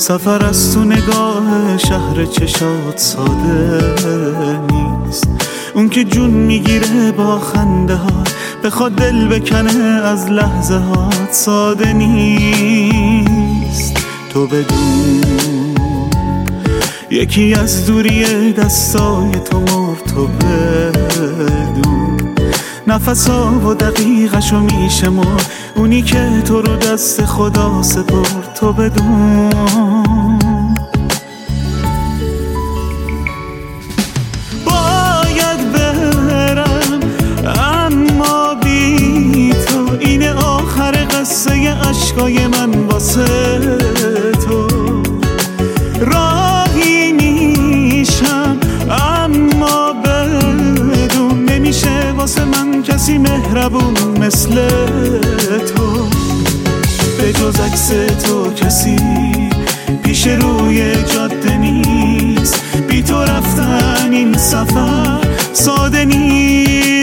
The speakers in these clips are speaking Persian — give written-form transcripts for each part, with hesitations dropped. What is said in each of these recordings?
سفر از تو نگاه شهر چشات ساده نیست. اون که جون میگیره با خنده ها، بخواد دل بکنه از لحظه هات ساده نیست. تو بدون یکی از دوری دستای تو مرد. تو بدون نفسا و دقیقشو میشه مرد، اونی که تو رو دست خدا سپرد. تو بدون باید برم اما بی تو اینه آخر قصه عشقای من واسه تو. راهی میشم اما بدون نمیشه واسه من کسی مهربون مثل تو. به جز عکس تو کسی پیش روی جاده نیست، بی تو رفتن این سفر ساده نیست.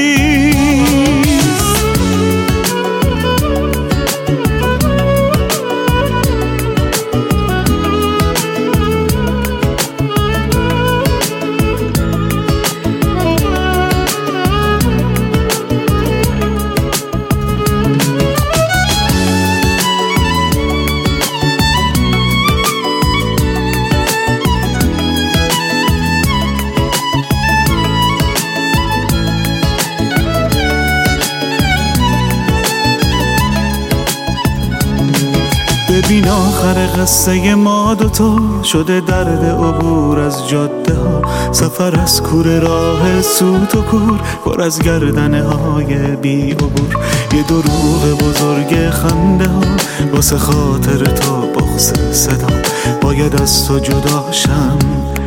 ببین آخر قصه ما دوتا شده درد عبور از جاده ها. سفر از کوره راه سوت و کور پر از گردنه های بی عبور. یه دروغ بزرگ خنده ها واسه خاطر تو بغض صدا. باید از تو جداشم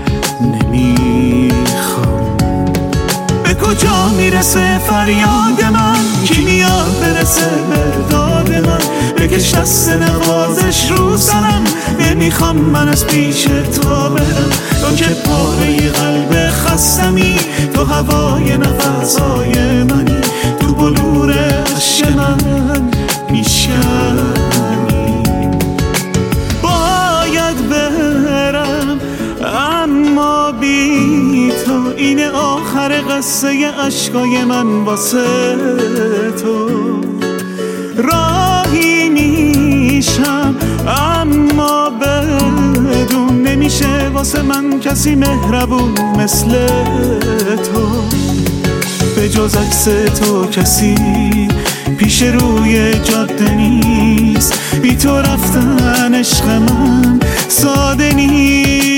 نمیخوام. به کجا میرسه فریاد من؟ کی میاد برسه داد من؟ بکش دست نوازش رو سرم. نمیخوام من از پیش تو برم. تو که پاره قلب خستمی، تو هوای نفسای منی، تو بلور عشق من میشکنی. باید برم اما بی تو اینه آخر قصه عشقای من واسه تو. راهی میشم اما بدون نمیشه واسه من کسی مهربون مثل تو. به جز عکس تو کسی پیش روی جاده نیست، بی تو رفتن عشق من ساده نیست.